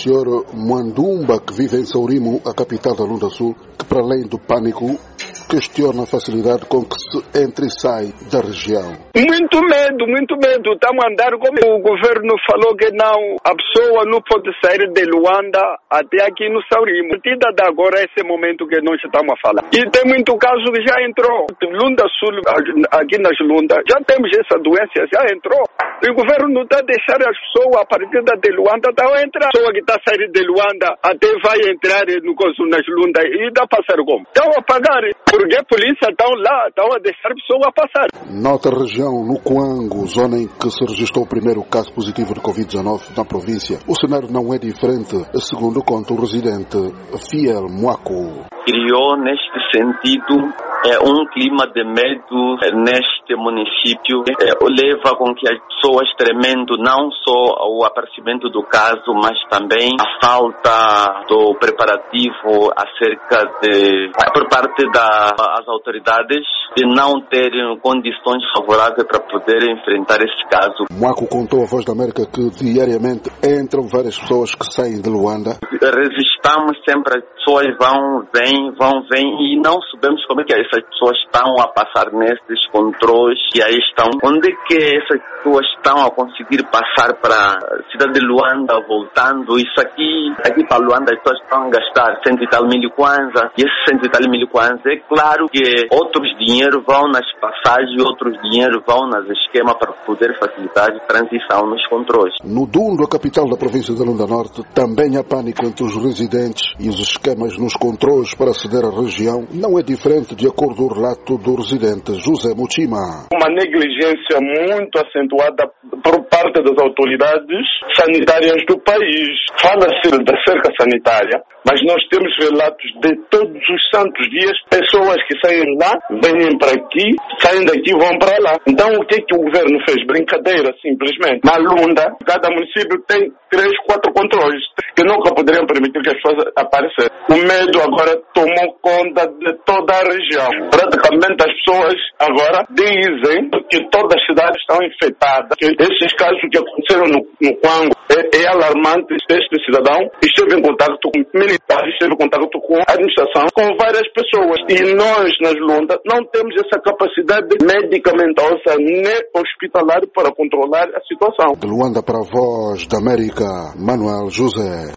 Sr. Mwandumba, que vive em Saurimo, a capital da Lunda Sul, que para além do pânico, questiona a facilidade com que se entra e sai da região. Muito medo. Estamos a andar como o governo falou que não, a pessoa não pode sair de Luanda até aqui no Saurimo. A partir de agora, esse momento que nós estamos a falar. E tem muito caso que já entrou. Lunda Sul, aqui nas Lunda, já temos essa doença, já entrou. E o governo não está deixando as pessoas a partir de Luanda, estão a entrar. A pessoa que está saindo de Luanda até vai entrar no coso nas Lunda e dá para passar como? Estão a pagar, porque a polícia estão lá, estão a deixar a pessoa passar. Noutra região, no Coango, zona em que se registrou o primeiro caso positivo de Covid-19 na província, o cenário não é diferente, segundo conta o residente Fiel Mwaku. Criou neste sentido um clima de medo neste município, leva com que as pessoas tremendo não só o aparecimento do caso, mas também a falta do preparativo acerca de, por parte das autoridades, de não terem condições favoráveis para poder enfrentar esse caso. Mwaku contou à Voz da América que diariamente entram várias pessoas que saem de Luanda. Resistamos sempre, as pessoas vão, vêm e não sabemos como é que essas pessoas estão a passar nesses controles que aí estão. Onde é que essas pessoas estão a conseguir passar para a cidade de Luanda voltando? Isso aqui para Luanda as pessoas estão a gastar 100 e tal mil kwanza, e esses 100 e tal mil kwanza, é claro que outros dinheiro vão nas passagens, outros dinheiro vão nas esquemas para poder facilitar a transição nos controles. No Dundo, a capital da província da Lunda Norte, também há pânico entre os residentes e os esquemas nos controles para aceder à região não é diferente, de acordo com o relato do residente José Muchima. Uma negligência muito acentuada por parte das autoridades sanitárias do país. Fala-se da cerca sanitária, mas nós temos relatos de todos os santos dias, pessoas que saem lá, vêm para aqui, saem daqui e vão para lá. Então o que o governo fez? Brincadeira, simplesmente. Na Lunda, cada município tem 3, 4 controles que nunca poderiam permitir que as pessoas aparecessem. O medo agora tomou conta de toda a região. Praticamente as pessoas agora dizem que todas as cidades estão infectadas. Que esses casos que aconteceram no Coango é alarmante. Este cidadão esteve em contato com militares, esteve em contato com a administração, com várias pessoas. E nós, nas Lunda, não temos essa capacidade medicamentosa nem hospitalar para controlar a situação. De Luanda para a Voz da América, Manuel José.